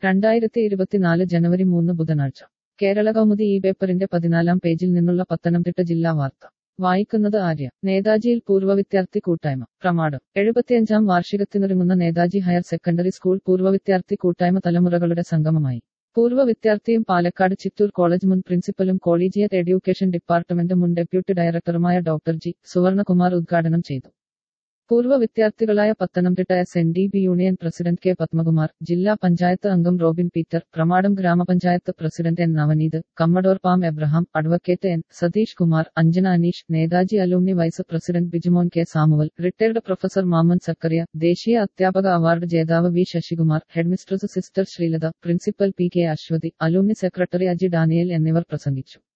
2024 ജനുവരി 3 ബുധനാഴ്ച കേരള കൗമുദി ഈ പേപ്പറിന്റെ 14-ാം പേജിൽ നിന്നുള്ള പത്തനംതിട്ട ജില്ലാ വാർത്ത വായിക്കുന്നത് ആര്യ. നേതാജിയിൽ പൂർവ്വ വിദ്യാർത്ഥി കൂട്ടായ്മ പ്രമാണം. 75-ാം വാർഷികത്തിനൊരുങ്ങുന്ന നേതാജി ഹയർ സെക്കൻഡറി സ്കൂൾ പൂർവ്വ വിദ്യാർത്ഥി കൂട്ടായ്മ തലമുറകളുടെ സംഗമമായി. പൂർവ്വ വിദ്യാർത്ഥിയും പാലക്കാട് ചിറ്റൂർ കോളേജ് മുൻ പ്രിൻസിപ്പലും കോളീജിയറ്റ് എഡ്യൂക്കേഷൻ ഡിപ്പാർട്ട്മെന്റ് മുൻ ഡെപ്യൂട്ടി ഡയറക്ടറുമായ ഡോക്ടർ ജി. സുവർണകുമാർ ഉദ്ഘാടനം ചെയ്തു. പൂർവ്വ വിദ്യാർത്ഥികളായ Pathanamthitta SNDP union president K Padmakumar, ജില്ലാ പഞ്ചായത്ത് അംഗം റോബിൻ പീറ്റർ, പ്രമാടം ഗ്രാമപഞ്ചായത്ത് president N Navaneeth, commodore Palm Abraham, advocate N Satheesh Kumar, Anjana Aneesh, Netaji alumni vice president Bijumon K Samuel, retired professor Mammen Zachariah, ദേശീയ അധ്യാപക അവാർഡ് ജേതാവ് V Sasikumar, headmistress sister Sreelatha, principal P. K. Aswathy, alumni secretary Aji Daniel എന്നിവർ പ്രസംഗിച്ചു.